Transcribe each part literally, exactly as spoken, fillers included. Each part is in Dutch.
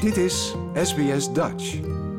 Dit is S B S Dutch.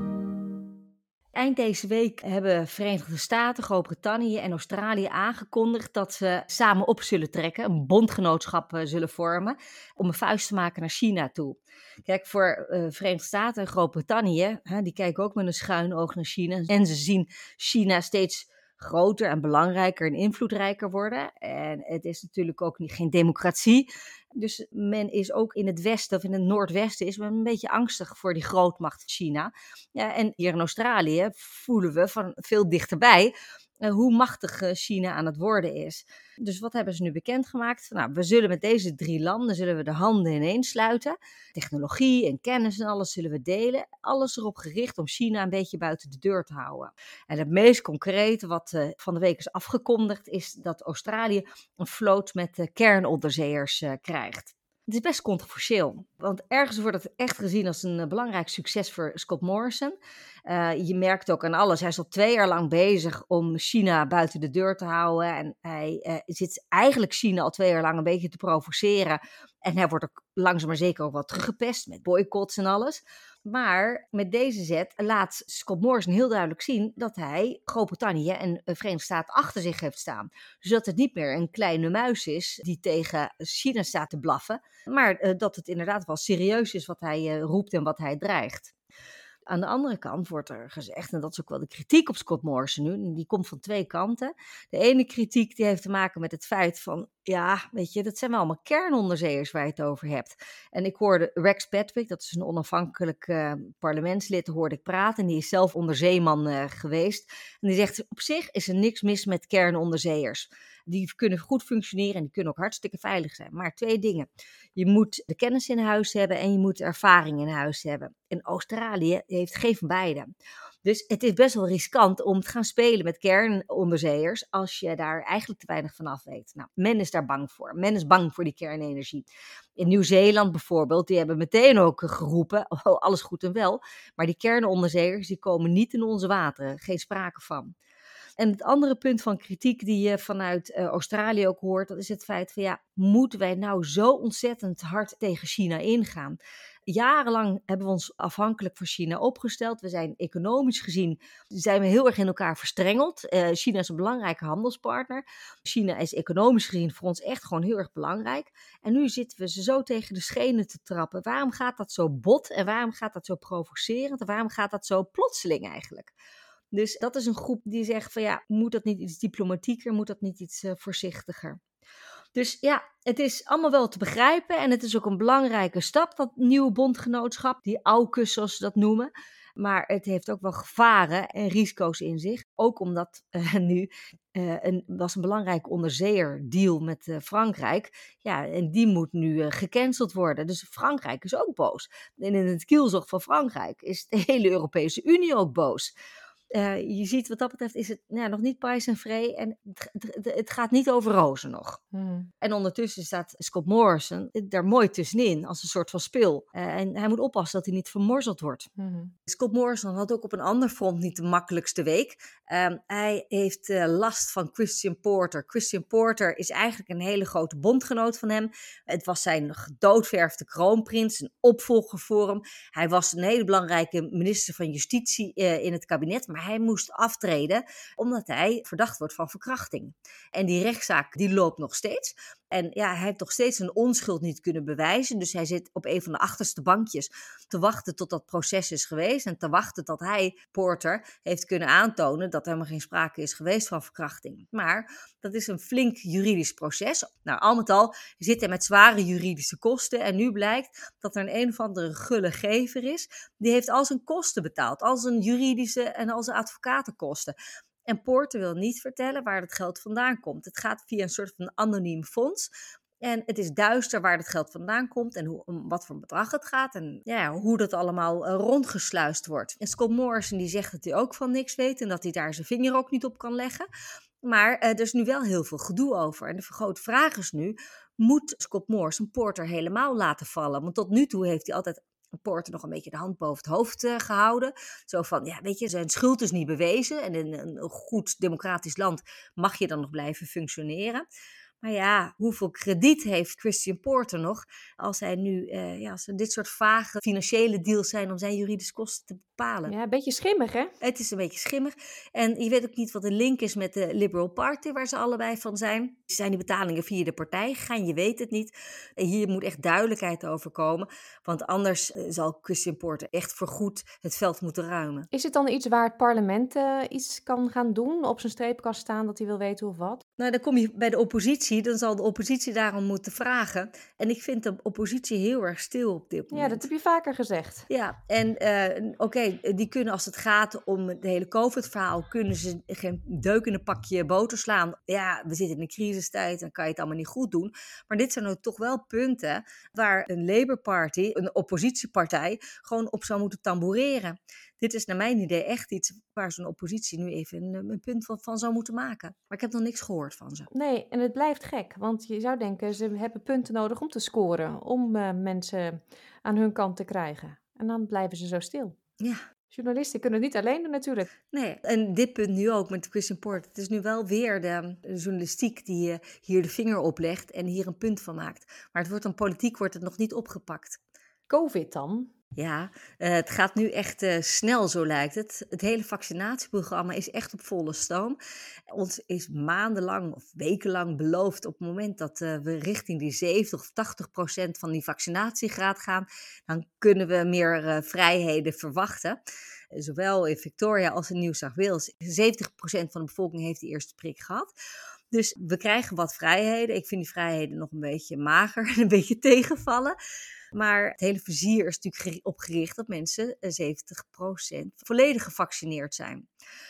Eind deze week hebben Verenigde Staten, Groot-Brittannië en Australië aangekondigd dat ze samen op zullen trekken, een bondgenootschap uh, zullen vormen, om een vuist te maken naar China toe. Kijk, voor uh, Verenigde Staten en Groot-Brittannië, hè, die kijken ook met een schuin oog naar China. En ze zien China steeds groter en belangrijker en invloedrijker worden. En het is natuurlijk ook niet, geen democratie. Dus men is ook in het westen of in het noordwesten is men een beetje angstig voor die grootmacht China. Ja, en hier in Australië voelen we van veel dichterbij uh, hoe machtig uh, China aan het worden is. Dus wat hebben ze nu bekendgemaakt? Nou, we zullen met deze drie landen zullen we de handen ineens sluiten. Technologie en kennis en alles zullen we delen. Alles erop gericht om China een beetje buiten de deur te houden. En het meest concrete wat uh, van de week is afgekondigd is dat Australië een vloot met uh, kernonderzeeërs uh, krijgt. Het is best controversieel, want ergens wordt het echt gezien als een uh, belangrijk succes voor Scott Morrison. Uh, je merkt ook aan alles, hij is al twee jaar lang bezig om China buiten de deur te houden. En hij uh, zit eigenlijk China al twee jaar lang een beetje te provoceren. En hij wordt ook langzaam maar zeker ook wel teruggepest met boycotts en alles. Maar met deze zet laat Scott Morrison heel duidelijk zien dat hij Groot-Brittannië en de Verenigde Staten achter zich heeft staan. Dus dat het niet meer een kleine muis is die tegen China staat te blaffen, maar uh, dat het inderdaad wel serieus is wat hij uh, roept en wat hij dreigt. Aan de andere kant wordt er gezegd, en dat is ook wel de kritiek op Scott Morrison nu, en die komt van twee kanten. De ene kritiek die heeft te maken met het feit van, ja, weet je, dat zijn wel allemaal kernonderzeeërs waar je het over hebt. En ik hoorde Rex Patrick, dat is een onafhankelijk uh, parlementslid, hoorde ik praten. En die is zelf onderzeeman uh, geweest. En die zegt, op zich is er niks mis met kernonderzeeërs. Die kunnen goed functioneren en die kunnen ook hartstikke veilig zijn. Maar twee dingen. Je moet de kennis in huis hebben en je moet de ervaring in huis hebben. En Australië heeft geen van beide. Dus het is best wel riskant om te gaan spelen met kernonderzeeërs als je daar eigenlijk te weinig van af weet. Nou, men is daar bang voor. Men is bang voor die kernenergie. In Nieuw-Zeeland bijvoorbeeld, die hebben meteen ook geroepen, oh, alles goed en wel, maar die kernonderzeeërs die komen niet in onze wateren. Geen sprake van. En het andere punt van kritiek die je vanuit uh, Australië ook hoort, dat is het feit van ja, moeten wij nou zo ontzettend hard tegen China ingaan? Jarenlang hebben we ons afhankelijk van China opgesteld. We zijn economisch gezien zijn we heel erg in elkaar verstrengeld. Uh, China is een belangrijke handelspartner. China is economisch gezien voor ons echt gewoon heel erg belangrijk. En nu zitten we ze zo tegen de schenen te trappen. Waarom gaat dat zo bot en waarom gaat dat zo provocerend en waarom gaat dat zo plotseling eigenlijk? Dus dat is een groep die zegt van ja, moet dat niet iets diplomatieker, moet dat niet iets uh, voorzichtiger? Dus ja, het is allemaal wel te begrijpen en het is ook een belangrijke stap, dat nieuwe bondgenootschap, die AUKUS zoals ze dat noemen. Maar het heeft ook wel gevaren en risico's in zich. Ook omdat uh, nu uh, een, was een belangrijke onderzeeërdeal met uh, Frankrijk. Ja, en die moet nu uh, gecanceld worden. Dus Frankrijk is ook boos. En in het kielzog van Frankrijk is de hele Europese Unie ook boos. Uh, je ziet wat dat betreft is het nou, nog niet prijs en vree en het, het, het gaat niet over rozen nog. Hmm. En ondertussen staat Scott Morrison daar mooi tussenin als een soort van spil. Uh, en hij moet oppassen dat hij niet vermorzeld wordt. Hmm. Scott Morrison had ook op een ander front niet de makkelijkste week. Uh, hij heeft uh, last van Christian Porter. Christian Porter is eigenlijk een hele grote bondgenoot van hem. Het was zijn gedoodverfde kroonprins, een opvolger voor hem. Hij was een hele belangrijke minister van Justitie uh, in het kabinet, maar hij moest aftreden omdat hij verdacht wordt van verkrachting. En die rechtszaak die loopt nog steeds. En ja, hij heeft nog steeds zijn onschuld niet kunnen bewijzen. Dus hij zit op een van de achterste bankjes te wachten tot dat proces is geweest. En te wachten tot hij, Porter, heeft kunnen aantonen dat er helemaal geen sprake is geweest van verkrachting. Maar dat is een flink juridisch proces. Nou, al met al zit hij met zware juridische kosten. En nu blijkt dat er een een of andere gulle gever is. Die heeft al zijn kosten betaald. Al zijn juridische en al zijn advocatenkosten. En Porter wil niet vertellen waar het geld vandaan komt. Het gaat via een soort van anoniem fonds. En het is duister waar het geld vandaan komt en hoe, om wat voor bedrag het gaat. En ja, hoe dat allemaal uh, rondgesluist wordt. En Scott Morrison die zegt dat hij ook van niks weet en dat hij daar zijn vinger ook niet op kan leggen. Maar uh, er is nu wel heel veel gedoe over. En de grote vraag is nu, moet Scott Morrison Porter helemaal laten vallen? Want tot nu toe heeft hij altijd Porter nog een beetje de hand boven het hoofd uh, gehouden. Zo van, ja, weet je, zijn schuld is niet bewezen. En in een goed democratisch land mag je dan nog blijven functioneren. Maar ja, hoeveel krediet heeft Christian Porter nog als hij nu, uh, ja, als er dit soort vage financiële deals zijn om zijn juridische kosten te bepalen? Ja, een beetje schimmig, hè? Het is een beetje schimmig. En je weet ook niet wat de link is met de Liberal Party, waar ze allebei van zijn. Zijn die betalingen via de partij gegaan? Je weet het niet. Hier moet echt duidelijkheid over komen. Want anders zal Christian Porter echt voorgoed het veld moeten ruimen. Is het dan iets waar het parlement uh, iets kan gaan doen? Op zijn streepkast staan dat hij wil weten of wat? Nou, dan kom je bij de oppositie. Dan zal de oppositie daarom moeten vragen. En ik vind de oppositie heel erg stil op dit moment. Ja, dat heb je vaker gezegd. Ja, en uh, oké, okay, die kunnen als het gaat om het hele COVID-verhaal, kunnen ze geen deuk in een pakje boter slaan. Ja, we zitten in een crisistijd, dan kan je het allemaal niet goed doen. Maar dit zijn nou toch wel punten waar een Labour Party, een oppositiepartij, gewoon op zou moeten tamboureren. Dit is naar mijn idee echt iets waar zo'n oppositie nu even een, een punt van, van zou moeten maken. Maar ik heb nog niks gehoord van ze. Nee, en het blijft gek. Want je zou denken, ze hebben punten nodig om te scoren. Om uh, mensen aan hun kant te krijgen. En dan blijven ze zo stil. Ja. Journalisten kunnen het niet alleen doen natuurlijk. Nee, en dit punt nu ook met Christian Porter. Het is nu wel weer de, de journalistiek die uh, hier de vinger op legt en hier een punt van maakt. Maar het wordt dan politiek, wordt het nog niet opgepakt. COVID dan? Ja, uh, het gaat nu echt uh, snel, zo lijkt het. Het hele vaccinatieprogramma is echt op volle stoom. Ons is maandenlang of wekenlang beloofd op het moment dat uh, we richting die zeventig of tachtig procent van die vaccinatiegraad gaan, dan kunnen we meer uh, vrijheden verwachten. Uh, zowel in Victoria als in New South Wales. zeventig procent van de bevolking heeft die eerste prik gehad. Dus we krijgen wat vrijheden. Ik vind die vrijheden nog een beetje mager en een beetje tegenvallen. Maar het hele vizier is natuurlijk opgericht dat mensen zeventig procent volledig gevaccineerd zijn.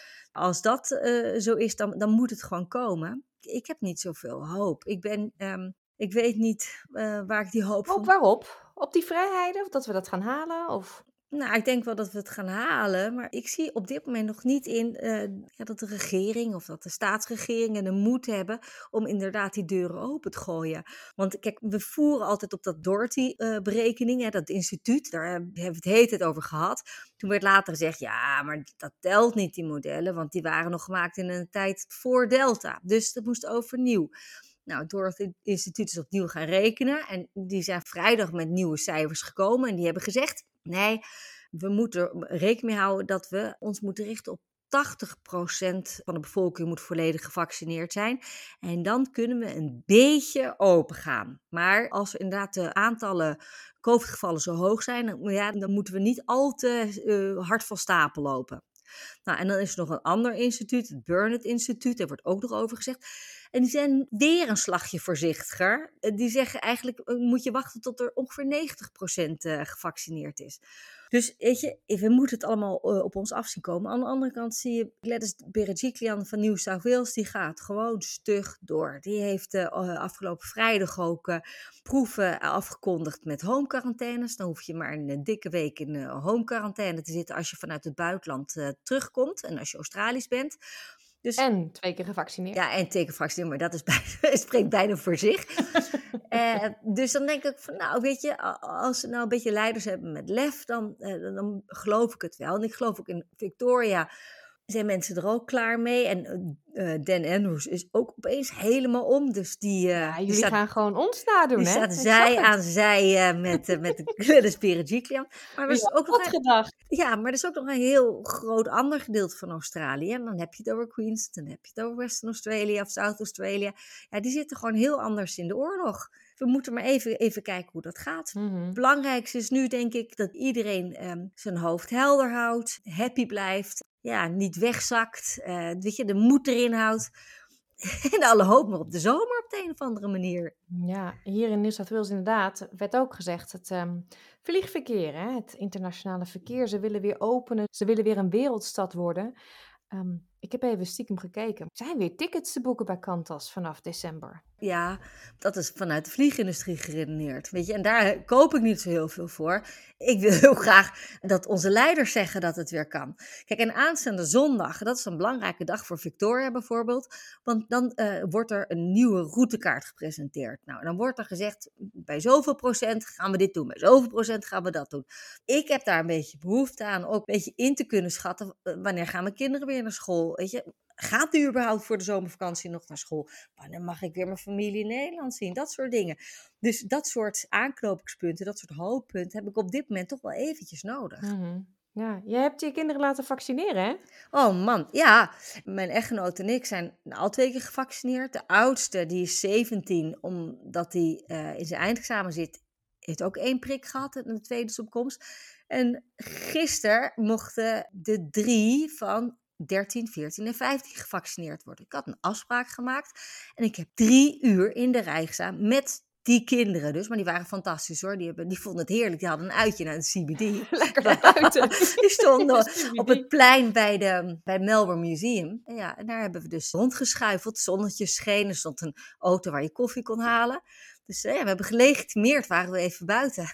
Als dat uh, zo is, dan, dan moet het gewoon komen. Ik heb niet zoveel hoop. Ik, ben, um, ik weet niet uh, waar ik die hoop hoop van... waarop? Op die vrijheden? Of dat we dat gaan halen? Of... Nou, ik denk wel dat we het gaan halen, maar ik zie op dit moment nog niet in uh, ja, dat de regering of dat de staatsregeringen de moed hebben om inderdaad die deuren open te gooien. Want kijk, we voeren altijd op dat Doherty-berekening, uh, dat instituut, daar hebben we het de hele tijd over gehad. Toen werd later gezegd, ja, maar dat telt niet, die modellen, want die waren nog gemaakt in een tijd voor Delta. Dus dat moest overnieuw. Nou, door het instituut is opnieuw gaan rekenen en die zijn vrijdag met nieuwe cijfers gekomen en die hebben gezegd, nee, we moeten er rekening mee houden dat we ons moeten richten op tachtig procent van de bevolking moet volledig gevaccineerd zijn. En dan kunnen we een beetje open gaan. Maar als inderdaad de aantallen COVID-gevallen zo hoog zijn, dan, ja, dan moeten we niet al te uh, hard van stapel lopen. Nou, en dan is er nog een ander instituut, het Burnet Instituut, daar wordt ook nog over gezegd. En die zijn weer een slagje voorzichtiger. Die zeggen eigenlijk, moet je wachten tot er ongeveer negentig procent gevaccineerd is. Dus weet je, we moeten het allemaal op ons af zien komen. Aan de andere kant zie je Gladys Berejiklian van New South Wales, die gaat gewoon stug door. Die heeft uh, afgelopen vrijdag ook uh, proeven afgekondigd met home quarantaines. Dan hoef je maar een dikke week in uh, home quarantaine te zitten als je vanuit het buitenland uh, terugkomt en als je Australisch bent. Dus, en twee keer gevaccineerd. Ja, en twee keer gevaccineerd, maar dat is bijna, spreekt bijna voor zich. uh, dus dan denk ik van, nou weet je, als ze nou een beetje leiders hebben met lef, dan, uh, dan geloof ik het wel. En ik geloof ook in Victoria zijn mensen er ook klaar mee. En uh, Dan Andrews is ook opeens helemaal om. Dus die, uh, ja, jullie die staat, gaan gewoon ons nadoen, die hè? staat zij aan zij uh, met, uh, met de Gladys Berejiklian. Maar er is ja, ook nog gedacht. Ja, maar er is ook nog een heel groot ander gedeelte van Australië. En dan heb je het over Queensland, dan heb je het over Western Australia of South Australia. Ja, die zitten gewoon heel anders in de oorlog. We moeten maar even, even kijken hoe dat gaat. Mm-hmm. Het belangrijkste is nu, denk ik, dat iedereen um, zijn hoofd helder houdt, happy blijft, ja, niet wegzakt, uh, weet je, de moed erin houdt. En alle hoop maar op de zomer op de een of andere manier. Ja, hier in New South Wales inderdaad werd ook gezegd, het um, vliegverkeer, hè, het internationale verkeer, ze willen weer openen, ze willen weer een wereldstad worden. Um, ik heb even stiekem gekeken. Er zijn weer tickets te boeken bij Qantas vanaf december. Ja, dat is vanuit de vliegindustrie geredeneerd, weet je. En daar koop ik niet zo heel veel voor. Ik wil heel graag dat onze leiders zeggen dat het weer kan. Kijk, en aanstaande zondag, dat is een belangrijke dag voor Victoria bijvoorbeeld. Want dan uh, wordt er een nieuwe routekaart gepresenteerd. Nou, dan wordt er gezegd, bij zoveel procent gaan we dit doen. Bij zoveel procent gaan we dat doen. Ik heb daar een beetje behoefte aan, ook een beetje in te kunnen schatten. Wanneer gaan mijn kinderen weer naar school? Weet je, gaat u überhaupt voor de zomervakantie nog naar school? Wanneer mag ik weer mijn familie in Nederland zien? Dat soort dingen. Dus dat soort aanknopingspunten, dat soort hooppunten heb ik op dit moment toch wel eventjes nodig. Mm-hmm. Ja, jij hebt je kinderen laten vaccineren, hè? Oh man, ja. Mijn echtgenoot en ik zijn al twee keer gevaccineerd. De oudste, die is zeventien, omdat hij uh, in zijn eindexamen zit, heeft ook één prik gehad en de tweede is op komst. En gisteren mochten de drie van dertien, veertien en vijftien gevaccineerd worden. Ik had een afspraak gemaakt en ik heb drie uur in de rij gestaan met die kinderen dus, maar die waren fantastisch hoor. Die, hebben, die vonden het heerlijk. Die hadden een uitje naar de C B D. Lekker naar buiten. Die stonden op het plein bij, de, bij het Melbourne Museum. En, ja, en daar hebben we dus rondgeschuifeld. Zonnetje scheen. Er stond een auto waar je koffie kon halen. Dus ja, we hebben gelegitimeerd. Waren we even buiten.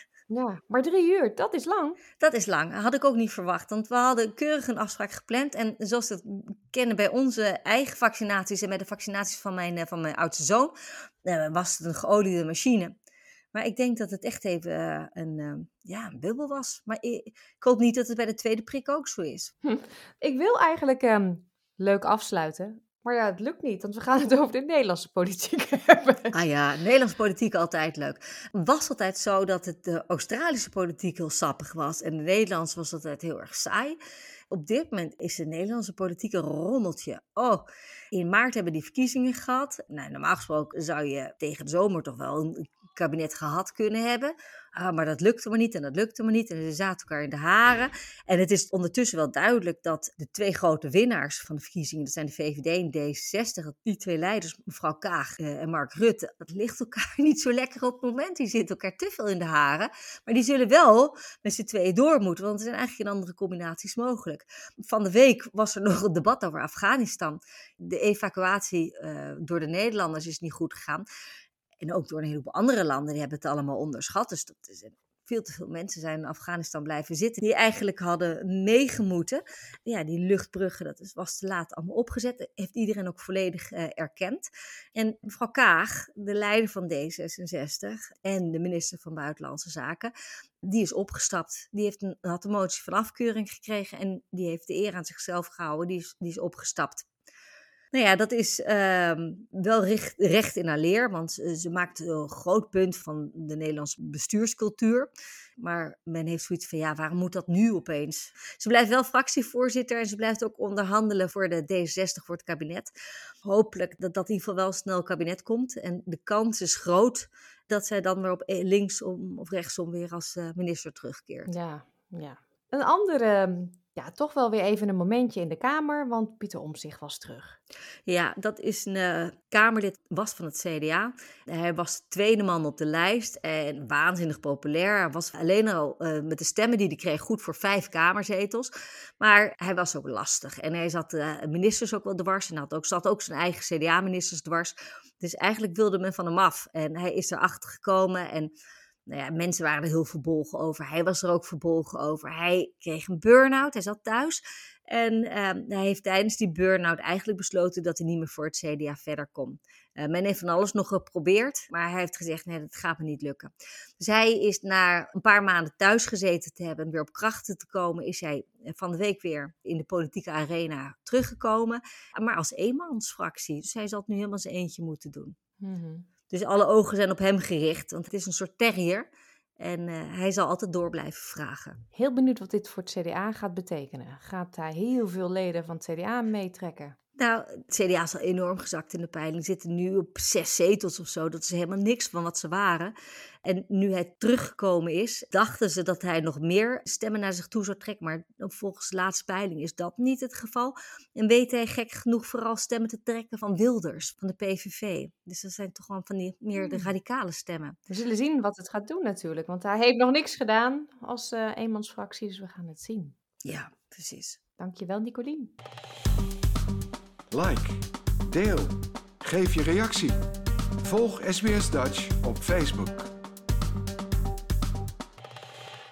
Ja, maar drie uur, dat is lang. Dat is lang. Dat had ik ook niet verwacht. Want we hadden keurig een afspraak gepland. En zoals we het kennen bij onze eigen vaccinaties en bij de vaccinaties van mijn, van mijn oudste zoon, was het een geoliede machine. Maar ik denk dat het echt even uh, een, uh, ja, een bubbel was. Maar ik, ik hoop niet dat het bij de tweede prik ook zo is. Hm. Ik wil eigenlijk um, leuk afsluiten. Maar ja, het lukt niet, want we gaan het over de Nederlandse politiek hebben. Ah ja, Nederlandse politiek altijd leuk. Het was altijd zo dat het de Australische politiek heel sappig was. En de Nederlandse was altijd heel erg saai. Op dit moment is de Nederlandse politiek een rommeltje. Oh, in maart hebben die verkiezingen gehad. Nou, normaal gesproken zou je tegen de zomer toch wel een kabinet gehad kunnen hebben. Ah, maar dat lukte maar niet en dat lukte maar niet. En ze zaten elkaar in de haren. En het is ondertussen wel duidelijk dat de twee grote winnaars van de verkiezingen, dat zijn de V V D en D zestig, die twee leiders, mevrouw Kaag uh, en Mark Rutte, dat ligt elkaar niet zo lekker op het moment. Die zitten elkaar te veel in de haren. Maar die zullen wel met z'n tweeën door moeten, want er zijn eigenlijk geen andere combinaties mogelijk. Van de week was er nog een debat over Afghanistan. De evacuatie uh, door de Nederlanders is niet goed gegaan. En ook door een heleboel andere landen, die hebben het allemaal onderschat. Dus dat is, veel te veel mensen zijn in Afghanistan blijven zitten, die eigenlijk hadden meegemoeten. Ja, die luchtbruggen, dat is, was te laat allemaal opgezet. Dat heeft iedereen ook volledig uh, erkend. En mevrouw Kaag, de leider van D zesenzestig en de minister van Buitenlandse Zaken, die is opgestapt. Die heeft een, had een motie van afkeuring gekregen en die heeft de eer aan zichzelf gehouden. Die is, die is opgestapt. Nou ja, dat is uh, wel recht, recht in haar leer, want ze, ze maakt een groot punt van de Nederlandse bestuurscultuur. Maar men heeft zoiets van, ja, waarom moet dat nu opeens? Ze blijft wel fractievoorzitter en ze blijft ook onderhandelen voor de D zesenzestig, voor het kabinet. Hopelijk dat dat in ieder geval wel snel een kabinet komt. En de kans is groot dat zij dan weer op linksom of rechtsom weer als uh, minister terugkeert. Ja, ja. Een andere... Ja, toch wel weer even een momentje in de Kamer, want Pieter Omtzigt was terug. Ja, dat is een uh, Kamerlid, was van het C D A. Hij was de tweede man op de lijst en waanzinnig populair. Hij was alleen al uh, met de stemmen die hij kreeg goed voor vijf kamerzetels. Maar hij was ook lastig en hij zat uh, ministers ook wel dwars en had ook, zat ook zijn eigen C D A-ministers dwars. Dus eigenlijk wilde men van hem af en hij is erachter gekomen en... Nou ja, mensen waren er heel verbolgen over. Hij was er ook verbolgen over. Hij kreeg een burn-out. Hij zat thuis. En uh, hij heeft tijdens die burn-out eigenlijk besloten dat hij niet meer voor het C D A verder kon. Uh, men heeft van alles nog geprobeerd. Maar hij heeft gezegd, nee, dat gaat me niet lukken. Dus hij is na een paar maanden thuis gezeten te hebben en weer op krachten te komen, is hij van de week weer in de politieke arena teruggekomen. Maar als eenmansfractie. Dus hij zal het nu helemaal zijn eentje moeten doen. Mm-hmm. Dus alle ogen zijn op hem gericht, want het is een soort terrier. En uh, hij zal altijd door blijven vragen. Heel benieuwd wat dit voor het C D A gaat betekenen. Gaat hij heel veel leden van het C D A meetrekken? Nou, het C D A is al enorm gezakt in de peiling. Zitten nu op zes zetels of zo. Dat is helemaal niks van wat ze waren. En nu hij teruggekomen is, dachten ze dat hij nog meer stemmen naar zich toe zou trekken. Maar volgens de laatste peiling is dat niet het geval. En weet hij gek genoeg vooral stemmen te trekken van Wilders, van de P V V. Dus dat zijn toch gewoon van die meer de radicale stemmen. We zullen zien wat het gaat doen natuurlijk. Want hij heeft nog niks gedaan als uh, eenmansfractie. Dus we gaan het zien. Ja, precies. Dankjewel, Nicolien. Like, deel, geef je reactie. Volg S B S Dutch op Facebook.